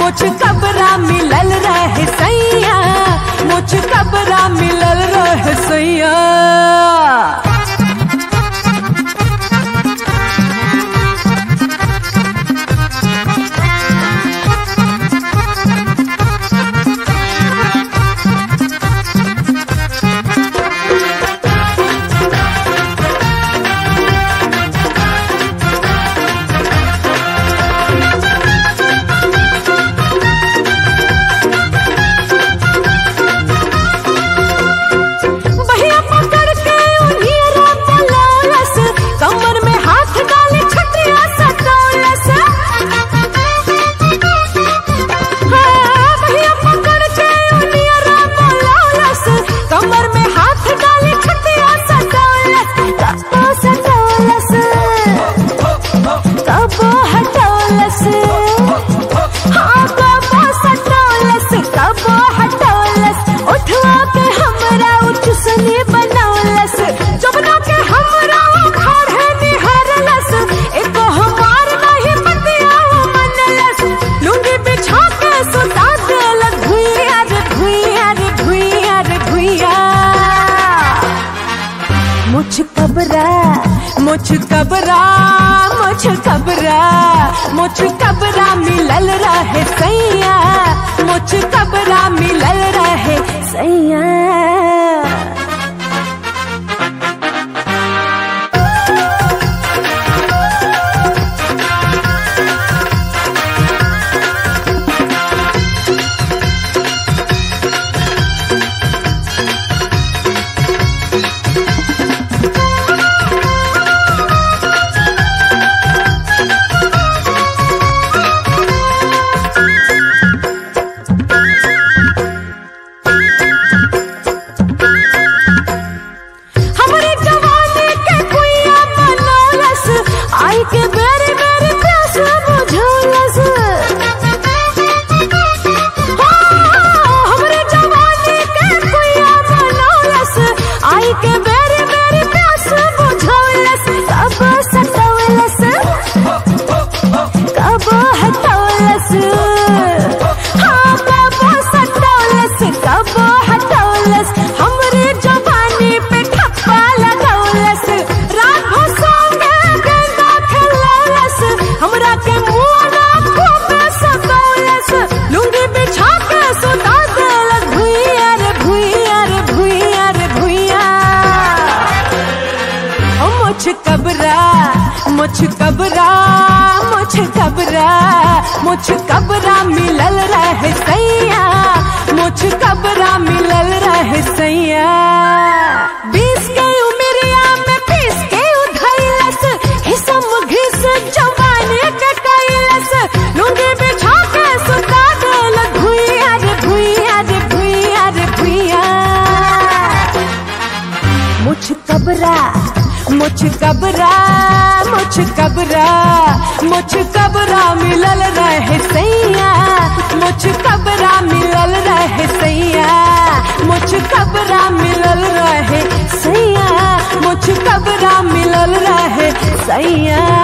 मुझ कबरा मिलल रहे सैया, मुझ कबरा मिलल रहे सैया। मुझ कबरा मिलल रहे सैया, मुझ कबरा मिलल रहे सैया। मुझ कबरा मिलल रहे सैया, मुझ कबरा मिलल रहे सैया। 20 के उमरिया में 20 के उधैलस, हिसम घिस जवानी के कैलस, लुंगी बिछा के सुता देल भुइया रे भुइया रे भुइया रे भुइया। मुझ कबरा मुझ कबरा मुझ कबरा मुझ कबरा मिलल रहे सैया, मुझ कबरा मिलल रहे सैया, मुझ कबरा मिलल रहे सैया, मुझ कबरा मिलल रहे सैया।